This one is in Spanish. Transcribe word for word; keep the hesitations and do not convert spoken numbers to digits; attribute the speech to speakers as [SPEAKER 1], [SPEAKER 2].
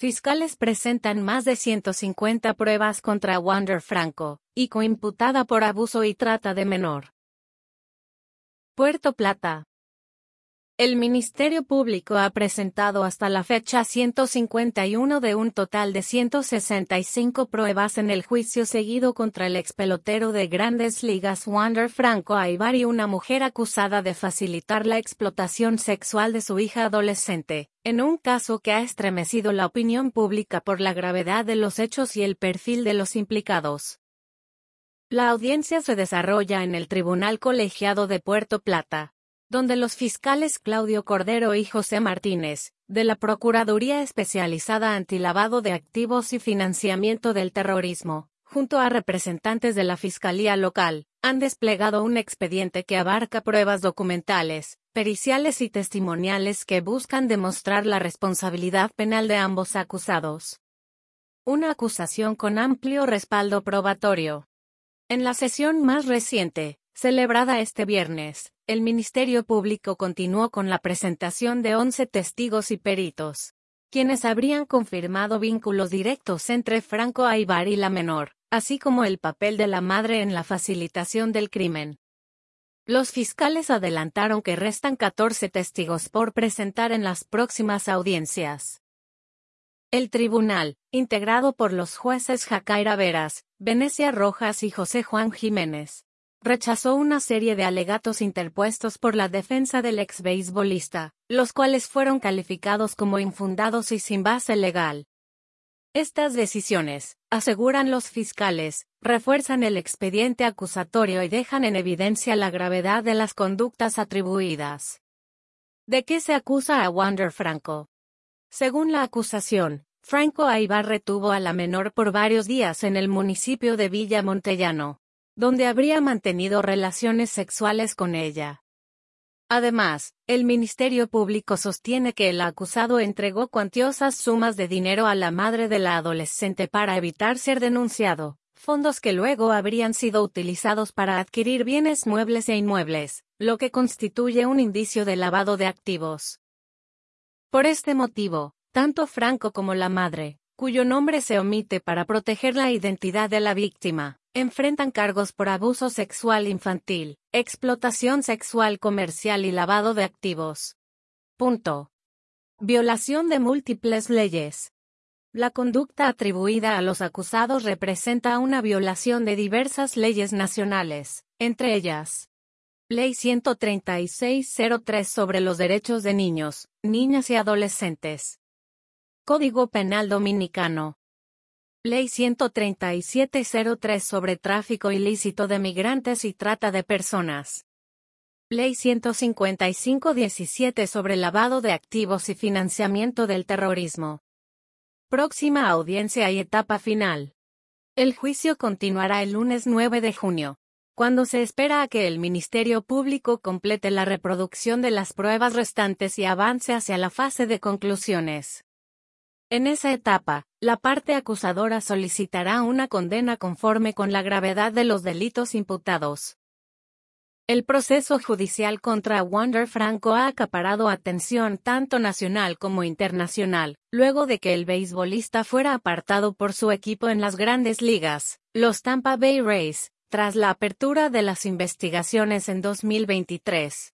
[SPEAKER 1] Fiscales presentan más de ciento cincuenta pruebas contra Wander Franco, y coimputada por abuso y trata de menor. Puerto Plata. El Ministerio Público ha presentado hasta la fecha ciento cincuenta y uno de un total de ciento sesenta y cinco pruebas en el juicio seguido contra el expelotero de Grandes Ligas Wander Franco Aybar y una mujer acusada de facilitar la explotación sexual de su hija adolescente, en un caso que ha estremecido la opinión pública por la gravedad de los hechos y el perfil de los implicados. La audiencia se desarrolla en el Tribunal Colegiado de Puerto Plata, donde los fiscales Claudio Cordero y José Martínez, de la Procuraduría Especializada Antilavado de Activos y Financiamiento del Terrorismo, junto a representantes de la Fiscalía Local, han desplegado un expediente que abarca pruebas documentales, periciales y testimoniales que buscan demostrar la responsabilidad penal de ambos acusados. Una acusación con amplio respaldo probatorio. En la sesión más reciente, celebrada este viernes, el Ministerio Público continuó con la presentación de once testigos y peritos, quienes habrían confirmado vínculos directos entre Franco Aybar y la menor, así como el papel de la madre en la facilitación del crimen. Los fiscales adelantaron que restan catorce testigos por presentar en las próximas audiencias. El tribunal, integrado por los jueces Jacaira Veras, Venecia Rojas y José Juan Jiménez, rechazó una serie de alegatos interpuestos por la defensa del exbeisbolista, los cuales fueron calificados como infundados y sin base legal. Estas decisiones, aseguran los fiscales, refuerzan el expediente acusatorio y dejan en evidencia la gravedad de las conductas atribuidas. ¿De qué se acusa a Wander Franco? Según la acusación, Franco Aybar retuvo a la menor por varios días en el municipio de Villa Montellano, donde habría mantenido relaciones sexuales con ella. Además, el Ministerio Público sostiene que el acusado entregó cuantiosas sumas de dinero a la madre de la adolescente para evitar ser denunciado, fondos que luego habrían sido utilizados para adquirir bienes muebles e inmuebles, lo que constituye un indicio de lavado de activos. Por este motivo, tanto Franco como la madre, cuyo nombre se omite para proteger la identidad de la víctima, enfrentan cargos por abuso sexual infantil, explotación sexual comercial y lavado de activos. Punto. Violación de múltiples leyes. La conducta atribuida a los acusados representa una violación de diversas leyes nacionales, entre ellas: Ley ciento treinta y seis cero tres sobre los derechos de niños, niñas y adolescentes. Código Penal Dominicano. Ley ciento treinta y siete cero tres sobre tráfico ilícito de migrantes y trata de personas. Ley ciento cincuenta y cinco diecisiete sobre lavado de activos y financiamiento del terrorismo. Próxima audiencia y etapa final. El juicio continuará el lunes nueve de junio, cuando se espera a que el Ministerio Público complete la reproducción de las pruebas restantes y avance hacia la fase de conclusiones. En esa etapa, la parte acusadora solicitará una condena conforme con la gravedad de los delitos imputados. El proceso judicial contra Wander Franco ha acaparado atención tanto nacional como internacional, luego de que el beisbolista fuera apartado por su equipo en las Grandes Ligas, los Tampa Bay Rays, tras la apertura de las investigaciones en dos mil veintitrés.